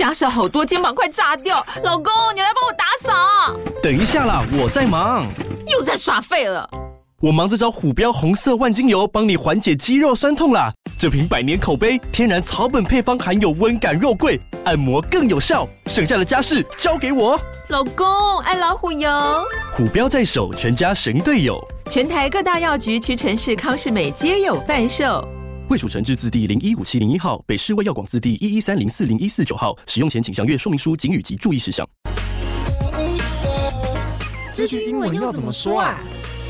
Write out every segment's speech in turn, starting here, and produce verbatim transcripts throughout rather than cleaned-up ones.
家事好多，肩膀快炸掉。老公，你来帮我打扫。 等一下啦，我在忙。 又在耍废了。 我忙着找虎标红色万金油，帮你缓解肌肉酸痛啦。这瓶百年口碑，天然草本配方，含有温感肉桂，按摩更有效。剩下的家事交给我。 老公，爱老虎油。 虎标在手，全家神队友。 全台各大药局、屈臣氏、康是美皆有贩售。 卫署成字字第零一五七零一号，北市卫药广字第一一三零四零一四九号。使用前请详阅说明书、警语及注意事项。 这句英文要怎么说啊？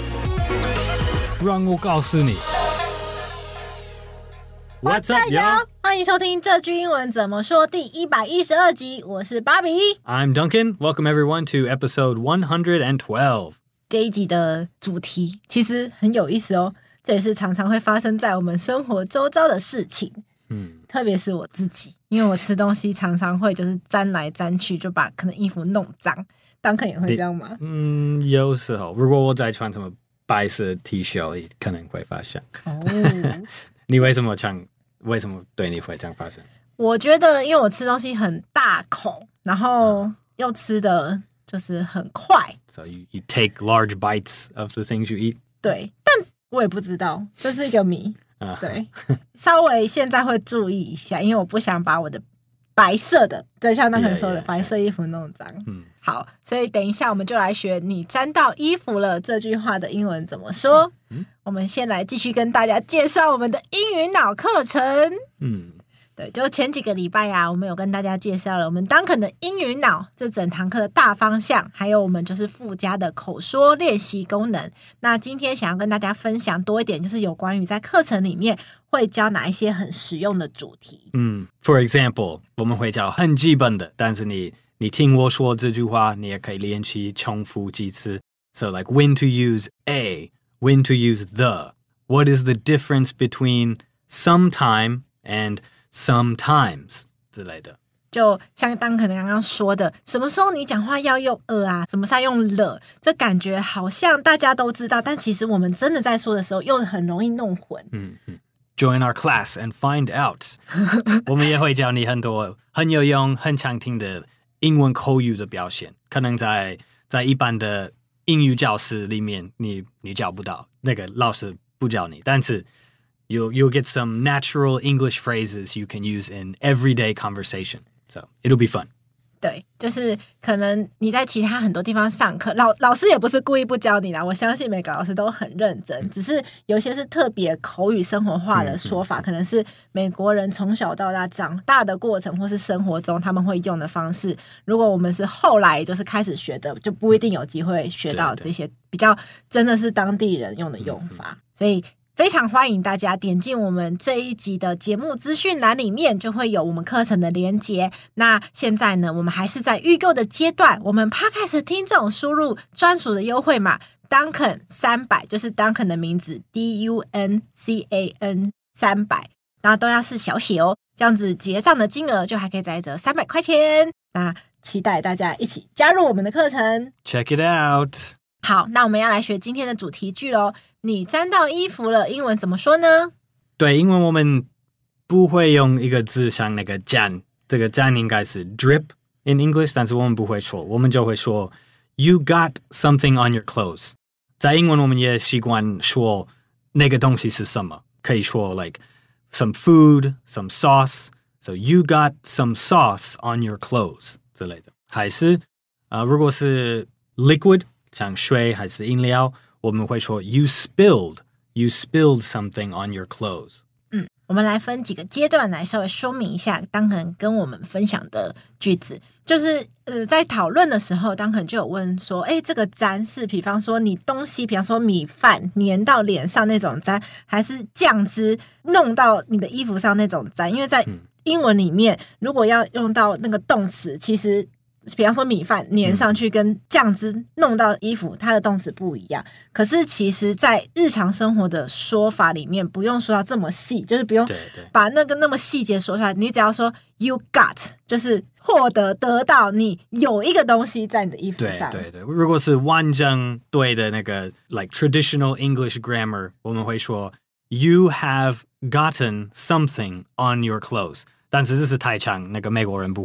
让我告诉你。What's up, y'all? 欢迎收听这句英文怎么说第一百一十二集，我是芭比。 I'm Duncan. Welcome everyone to episode one hundred twelve. 这一集的主题其实很有意思哦，这也是常常会发生在我们生活周遭的事情。嗯，特别是我自己，因为我吃东西常常会就是沾来沾去，就把可能衣服弄脏。Duncan 也会这样吗？ 嗯，有时候如果我在穿什么白色 T 恤，可能会发生。哦，你为什么这样？为什么对你会这样发生？ 我觉得，因为我吃东西很大口，然后又吃的就是很快。 So you, you take large bites of the things you eat? 对，但我也不知道，这是一个谜。 Uh-huh. 对，稍微现在会注意一下，因为我不想把我的白色的，就像那个人说的 yeah, yeah, 白色衣服弄脏。嗯，好，所以等一下我们就来学你沾到衣服了这句话的英文怎么说。嗯，我们先来继续跟大家介绍我们的英语脑课程。嗯，对，就前几个礼拜啊，我们有跟大家介绍了我们Duncan的英语脑这整堂课的大方向，还有我们就是附加的口说练习功能。那今天想要跟大家分享多一点，就是有关于在课程里面会教哪一些很实用的主题。 嗯 ，For example， 我们会教很基本的，但是你你听我说这句话，你也可以练习重复几次。So like when to use a, when to use the. What is the difference between sometime and sometimes 之类的。 就像当可能刚刚说的，什么时候你讲话要用 a 啊，什么时候要用了，这感觉好像大家都知道，但其实我们真的在说的时候又很容易弄混。 嗯嗯 Join our class and find out 我们也会教你很多很有用很常听的英文口语的表现，可能在在一般的英语教室里面你你教不到，那个老师不教你，但是You'll, you'll get some natural English phrases you can use in everyday conversation. So it'll be fun. 对，就是可能你在其他很多地方上课，老老师也不是故意不教你啦，我相信每个老师都很认真，嗯，只是有些是特别口语生活化的说法，嗯嗯，可能是美国人从小到大长大的过程，或是生活中他们会用的方式。如果我们是后来就是开始学的，就不一定有机会学到这些比较真的是当地人用的用法。嗯嗯，所以非常欢迎大家点进我们这一集的节目资讯栏里面，就会有我们课程的连结。那现在呢，我们还是在预购的阶段，我们 Podcast 听众输入专属的优惠码 Duncan 三百，就是 Duncan 的名字 D U N C A N 三百，然后都要是小写哦，这样子结账的金额就还可以再折三百块钱。那期待大家一起加入我们的课程 Check it out。 好，那我们要来学今天的主题句咯。你沾到衣服了，英文怎么说呢？ 对，因为我们不会用一个字像那个沾，这个沾应该是 drip in English， 但是我们不会说，我们就会说 You got something on your clothes。在英文我们也习惯说那个东西是什么，可以说 like some food, some sauce. So you got some sauce on your clothes 之类的。还是，呃，如果是 liquid，像水还是饮料，我们会说 you spilled, you spilled something on your clothes。 嗯，我们来分几个阶段来稍微说明一下当肯跟我们分享的句子。就是呃，在讨论的时候，当肯就有问说，哎，这个沾是比方说你东西，比方说米饭粘到脸上那种沾，还是酱汁弄到你的衣服上那种沾？因为在英文里面，如果要用到那个动词，其实比方说米饭粘上去跟酱汁弄到衣服，它的动词不一样。可是其实在日常生活的说法里面不用说到这么细，就是不用把那个那么细节说出来，你只要说 you got， 就是获得得到，你有一个东西在你的衣服上。 对对对，如果是完整对的那个 like traditional English grammar， 我们会说 you have gotten something on your clothes， 但是这是太长，那个美国人不会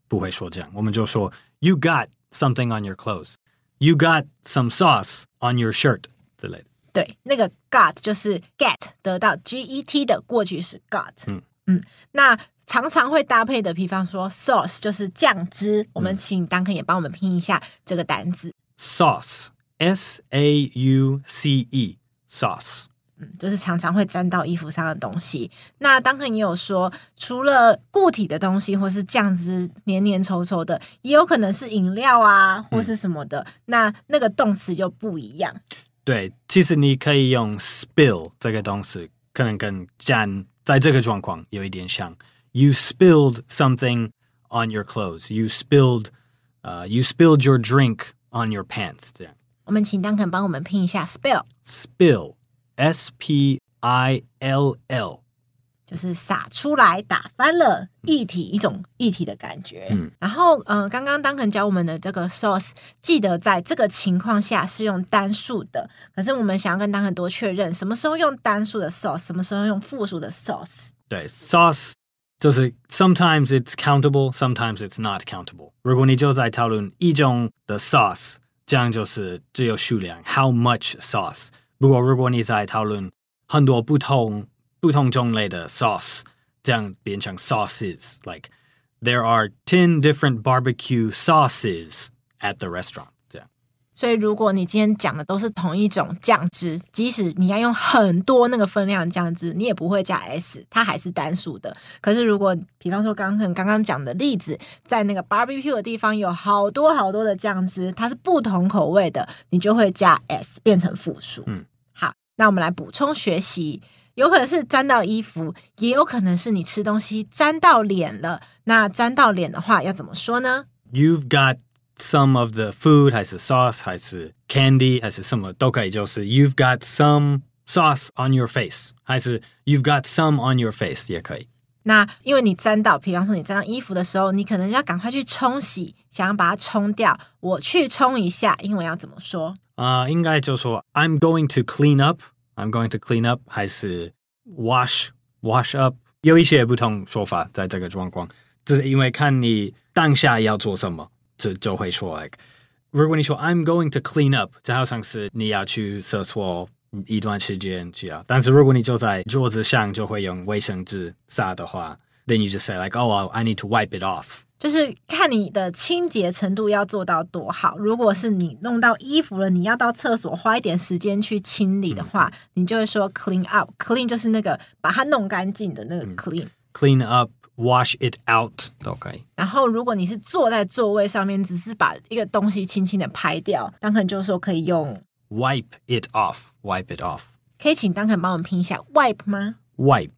不会说这样，我们就说 You got something on your clothes. You got some sauce on your shirt 之类的。 对，那个 got 就是 get 得到 G E T 的过去式 got。嗯嗯，那常常会搭配的，比方说 sauce 就是酱汁，我们请Duncan也帮我们拼一下这个单字。 Sauce, S A U C E, sauce。 嗯，就是常常会沾到衣服上的东西。那Duncan也有说，除了固体的东西或是酱汁黏黏稠稠的，也有可能是饮料啊或是什么的、嗯、那那个动词就不一样。 对，其实你可以用 spill 这个动词，可能跟沾在这个状况有一点像。You spilled something on your clothes. You spilled, uh, you spilled your drink on your pants. 这样。 我们请Duncan帮我们拼一下 spill。 Spill, S P I L L， 就是洒出来、打翻了液体，一种液体的感觉。嗯，然后呃，刚刚Duncan教我们的这个 sauce， 记得在这个情况下是用单数的。可是我们想要跟Duncan多确认，什么时候用单数的 sauce， 什么时候用复数的 sauce。 对 ，sauce 就是 sometimes it's countable, sometimes it's not countable。如果你就在讨论一种的 sauce， 这样就是只有数量 how much sauce。不过如果你在讨论很多不同不同种类的 sauce， 这样变成 sauces。Like there are ten different barbecue sauces at the restaurant。这样。 所以如果你今天讲的都是同一种酱汁，即使你要用很多那个分量的酱汁，你也不会加 s， 它还是单数的。可是如果比方说刚刚刚刚讲的例子，在那个 barbecue 的地方有好多好多的酱汁，它是不同口味的，你就会加 s 变成复数。嗯，好，那我们来补充学习。有可能是沾到衣服，也有可能是你吃东西沾到脸了。那沾到脸的话要怎么说呢？ You've got some of the food 还是 sauce 还是 candy 还是什么都可以，就是 You've got some sauce on your face 还是 You've got some on your face 也可以。 那因为你沾到，比方说你沾到衣服的时候，你可能要赶快去冲洗，想要把它冲掉。我去冲一下，英文要怎么说？ 啊、uh, 应该就说 I'm going to clean up。I'm going to clean up 还是 wash wash up 有一些不同说法在这个状况，这是因为看你当下要做什么，这就会说 like 如果你说 I'm going to clean up， 这好像是你要去厕所一段时间需要，但是如果你就在桌子上就会用卫生纸擦的话 then you just say like oh I need to wipe it off。 就是看你的清洁程度要做到多好。如果是你弄到衣服了，你要到厕所花一点时间去清理的话、嗯、你就会说 clean up。 clean 就是那个把它弄干净的那个 clean、嗯、 clean up wash it out 都可以。 然后如果你是坐在座位上面，只是把一个东西轻轻的拍掉，当肯就说可以用 wipe it off wipe it off。 可以请当肯帮我们拼一下 wipe 吗？ wipe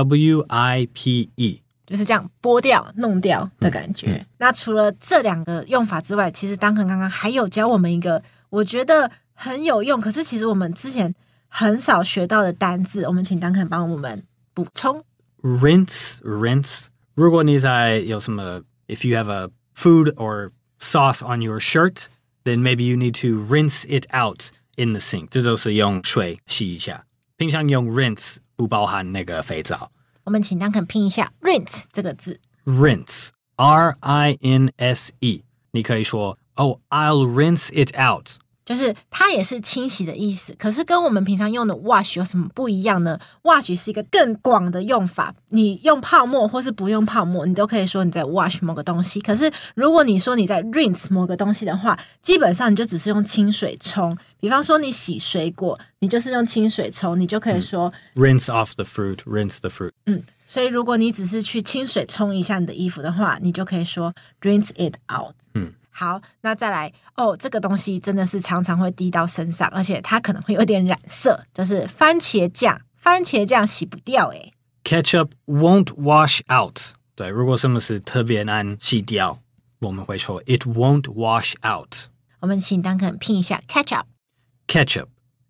W I P E， 就是这样剥掉弄掉的感觉、嗯嗯、那除了这两个用法之外，其实Duncan刚刚还有教我们一个我觉得很有用，可是其实我们之前很少学到的单字，我们请Duncan帮我们补充。 Rinse rinse 如果你在有什么 if you have a food or sauce on your shirt then maybe you need to rinse it out in the sink， 这就是用水洗一下，平常用 rinse 不包含那个肥皂。 我们请Duncan拼一下 rinse 这个字。 Rinse R I N S E， 你可以说 Oh I'll rinse it out， 就是它也是清洗的意思，可是跟我们平常用的 wash 有什么不一样呢？ wash 是一个更广的用法，你用泡沫或是不用泡沫你都可以说你在 wash 某个东西，可是如果你说你在 rinse 某个东西的话，基本上你就只是用清水冲。比方说你洗水果，你就是用清水冲，你就可以说、 嗯、rinse off the fruit rinse the fruit。 嗯，所以如果你只是去清水冲一下你的衣服的话，你就可以说 rinse it out。 嗯， 好，那再来哦，这个东西真的是常常会滴到身上，而且它可能会有点染色，就是番茄酱。番茄酱洗不掉诶。 Ketchup won't wash out。 对，如果什么是特别难洗掉，我们会说 It won't wash out。 我们请Duncan拼一下 ketchup。 Ketchup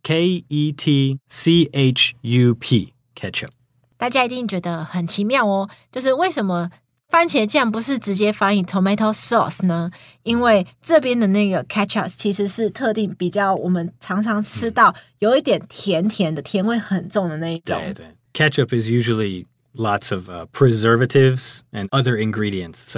K E T C H U P Ketchup。 大家一定觉得很奇妙哦，就是为什么番茄酱不是直接翻译 tomato sauce 呢？因为这边的那个 ketchup 其实是特定比较我们常常吃到有一点甜甜的，甜味很重的那一种。 对对 Ketchup is usually lots of、uh, preservatives and other ingredients， 所以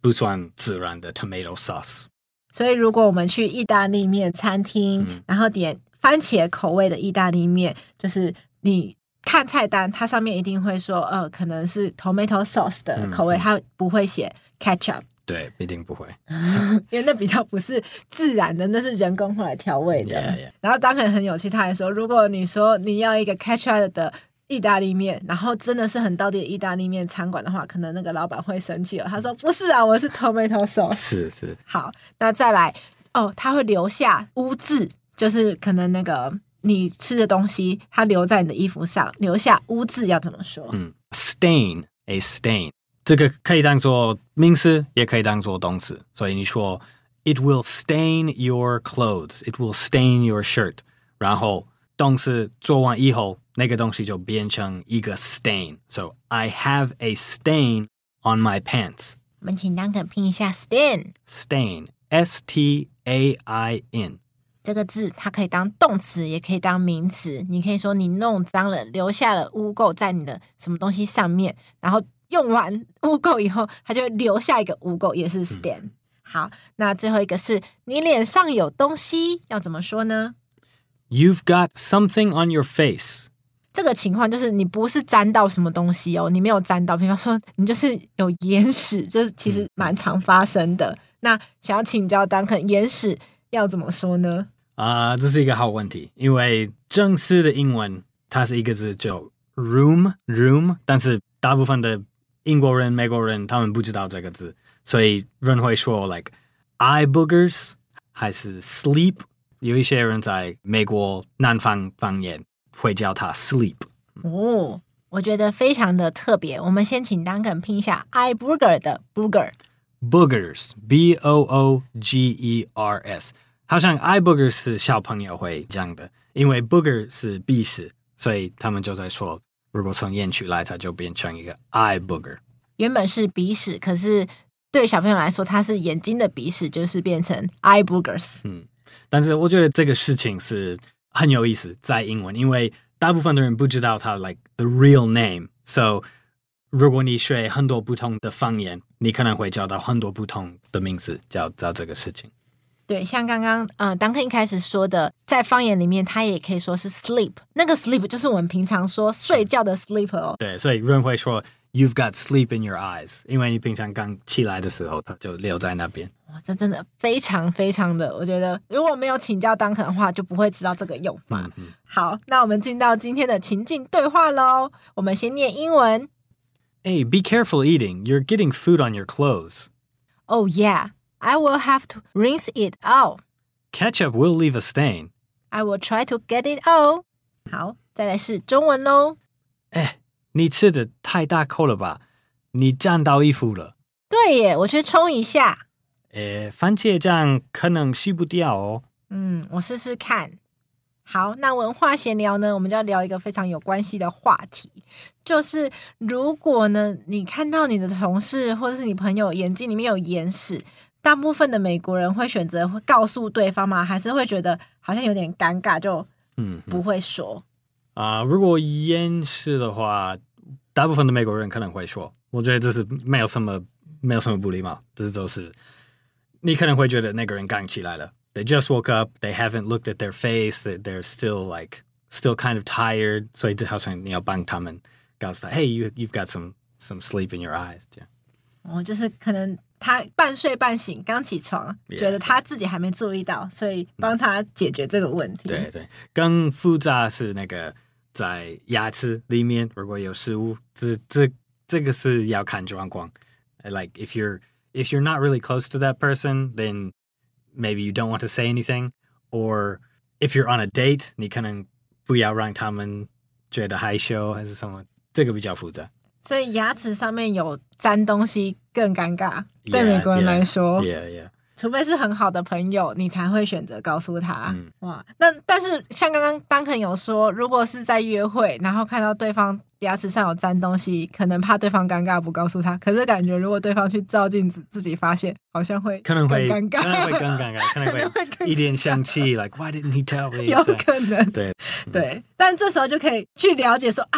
不算自然的 tomato sauce。 所以如果我们去意大利面餐厅，嗯、然后点番茄口味的意大利面，就是你看菜单，它上面一定会说，呃，可能是 tomato sauce 的口味，嗯、它不会写 ketchup。 对，一定不会， 因为那比较不是自然的，那是人工后来调味的。 Yeah, yeah. 然后当然很有趣，他还说，如果你说你要一个 ketchup 的意大利面，然后真的是很道地的意大利面餐馆的话，可能那个老板会生气了。他说不是啊，我是 tomato sauce。 是是。 好，那再来哦，他会留下污渍，就是可能那个你吃的东西，它留在你的衣服上，留下污渍要怎么说？ 嗯 ，stain a stain。这个可以当做名词，也可以当做动词。所以你说 It will stain your clothes. It will stain your shirt. 然后动词做完以后，那个东西就变成一个 stain. So I have a stain on my pants. 我们请Duncan拼一下 stain. Stain. S T A I N. 这个字它可以当动词，也可以当名词。你可以说你弄脏了，留下了污垢在你的什么东西上面，然后用完污垢以后，它就会留下一个污垢，也是 stain、嗯、好，那最后一个是你脸上有东西，要怎么说呢？ You've got something on your face. 这个情况就是你不是沾到什么东西哦，你没有沾到，比方说你就是有眼屎，这其实蛮常发生的、嗯、那想要请教Duncan，眼屎要怎么说呢？ 啊、呃，这是一个好问题，因为正式的英文它是一个字就 room room， 但是大部分的英国人、美国人他们不知道这个字，所以人会说 like eye boogers 还是 sleep， 有一些人在美国南方方言会叫它 sleep。 哦，我觉得非常的特别。我们先请Duncan拼一下 eye booger 的 booger。 Boogers B O O G E R S， 好像 eye boogers 是小朋友会讲的，因为 booger 是鼻屎，所以他们就在说如果从眼区来，它就变成一个 eye booger。 原本是鼻屎，可是对小朋友来说，它是眼睛的鼻屎，就是变成 eye boogers。 嗯，但是我觉得这个事情是很有意思，在英文，因为大部分的人不知道它 like the real name， so 如果你学很多不同的方言，你可能会找到很多不同的名字叫叫这个事情。 对，像刚刚呃Duncan一开始说的，在方言里面它也可以说是 sleep， 那个 sleep 就是我们平常说睡觉的 sleep 哦。 对，所以人会说 you've got sleep in your eyes， 因为你平常刚起来的时候它就留在那边。 哇，这真的非常非常的，我觉得如果没有请教Duncan的话，就不会知道这个用法、嗯嗯、好，那我们进到今天的情境对话咯。我们先念英文。 Hey, be careful eating. You're getting food on your clothes. Oh yeah, I will have to rinse it out. Ketchup will leave a stain. I will try to get it out. 好，再来是中文咯。 哎，你吃的太大口了吧？你沾到衣服了。 对耶，我去冲一下。 诶，番茄酱可能洗不掉哦。 嗯，我试试看。好，那文化闲聊呢，我们就要聊一个非常有关系的话题，就是如果呢，你看到你的同事或者是你朋友眼睛里面有眼屎，大部分的美国人会选择会告诉对方吗？还是会觉得好像有点尴尬，就不会说？ 啊、嗯呃，如果眼屎的话，大部分的美国人可能会说，我觉得这是没有什么没有什么不礼貌，这就是你可能会觉得那个人刚起来了。They just woke up, they haven't looked at their face, they're still like, still kind of tired. 所以这好像你要帮他们告诉他 Hey, you, you've got some, some sleep in your eyes. 这样。 哦，就是可能他半睡半醒，刚起床， yeah, 觉得他自己还没注意到，所以帮他解决这个问题。 对对，更复杂是那个在牙齿里面如果有食物，这这这个是要看状况。Like if you're, if you're not really close to that person, then maybe you don't want to say anything, or if you're on a date, 你可能不要让他们觉得害羞还是什么，这个比较复杂。 所以牙齿上面有沾东西更尴尬， yeah, 对美国人来说 yeah, yeah, yeah. 除非是很好的朋友，你才会选择告诉他、嗯、哇，那但是像刚刚Duncan有说，如果是在约会，然后看到对方牙齿上有沾东西，可能怕对方尴尬不告诉他，可是感觉如果对方去照镜子自己发现，好像会可能会更尴尬， 可能会更尴尬，可能会一点生气like why didn't he tell me 有可能对对、嗯、但这时候就可以去了解说啊，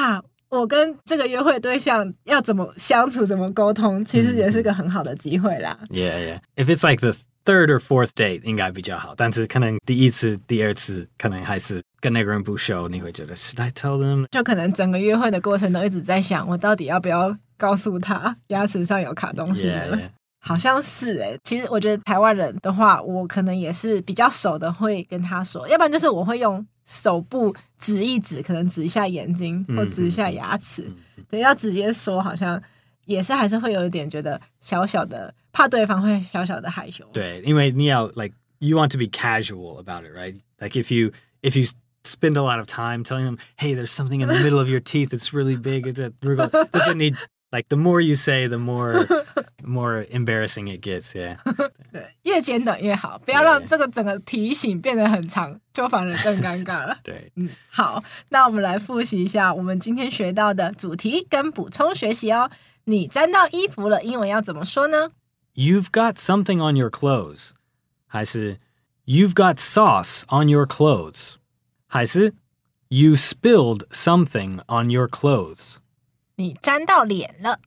我跟这个约会对象要怎么相处怎么沟通，其实也是个很好的机会啦。 Yeah, yeah. If it's like the third or fourth date 应该比较好，但是可能第一次第二次可能还是跟那个人不熟，你会觉得 Should I tell them? 就可能整个约会的过程都一直在想，我到底要不要告诉他牙齿上有卡东西呢？ Yeah, yeah. 好像是哎、欸，其实我觉得台湾人的话，我可能也是比较熟的会跟他说，要不然就是我会用手部指一指，可能指一下眼睛或指一下牙齿。 嗯、 对，要直接说，好像也是还是会有一点觉得小小的怕对方会小小的害羞。 对，因为你要 like you want to be casual about it, right? Like if you if you spend a lot of time telling them, hey, there's something in the middle of your teeth that's really big. It's a, 如果就是你 like the more you say, the more more embarrassing it gets. Yeah. 对，越简短越好，不要让这个整个提醒变得很长，就反而更尴尬了。 对， 嗯，好，那我们来复习一下我们今天学到的主题跟补充学习哦。你沾到衣服了，英文要怎么说呢？ You've got something on your clothes. 还是 You've got sauce on your clothes. 还是 You spilled something on your clothes. 你沾到脸了。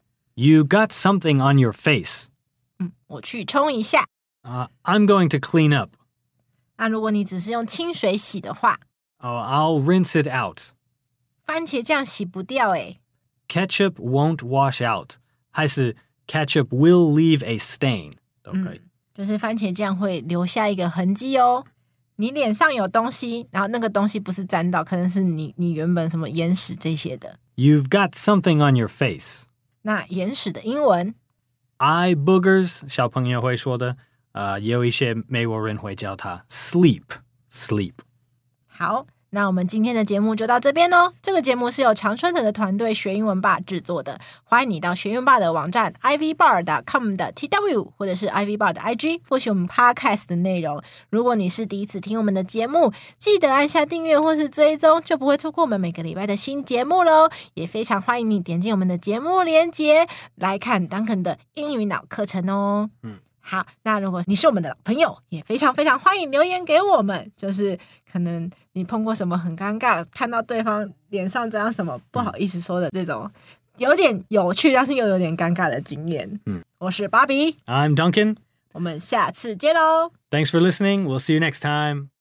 You got something on your face. 嗯，我去冲一下。 Uh, I'm going to clean up. 那如果你只是用清水洗的话， Oh, I'll rinse it out. 番茄酱洗不掉诶。 Ketchup won't wash out. 还是 Ketchup will leave a stain. 都可以。 嗯，就是番茄酱会留下一个痕迹哦。你脸上有东西，然后那个东西不是沾到，可能是你你原本什么眼屎这些的。 You've got something on your face. 那眼屎的英文 Eye boogers 小朋友会说的，呃，也有一些美国人会叫它 sleep sleep。 好，那我们今天的节目就到这边咯。这个节目是由常春藤的团队学英文吧制作的，欢迎你到学英文吧的网站 i v bar dot com 的 T W 或者是 I V bar 的 I G 复习我们 podcast 的内容。如果你是第一次听我们的节目，记得按下订阅或是追踪，就不会错过我们每个礼拜的新节目咯。也非常欢迎你点进我们的节目连结来看 Duncan 的英语脑课程哦。嗯。好，那如果你是我们的老朋友，也非常非常欢迎留言给我们，就是可能你碰过什么很尴尬，看到对方脸上这样什么不好意思说的这种有点有趣但是又有点尴尬的经验。嗯，我是芭比 I'm Duncan. 我们下次见咯。 Thanks for listening. We'll see you next time.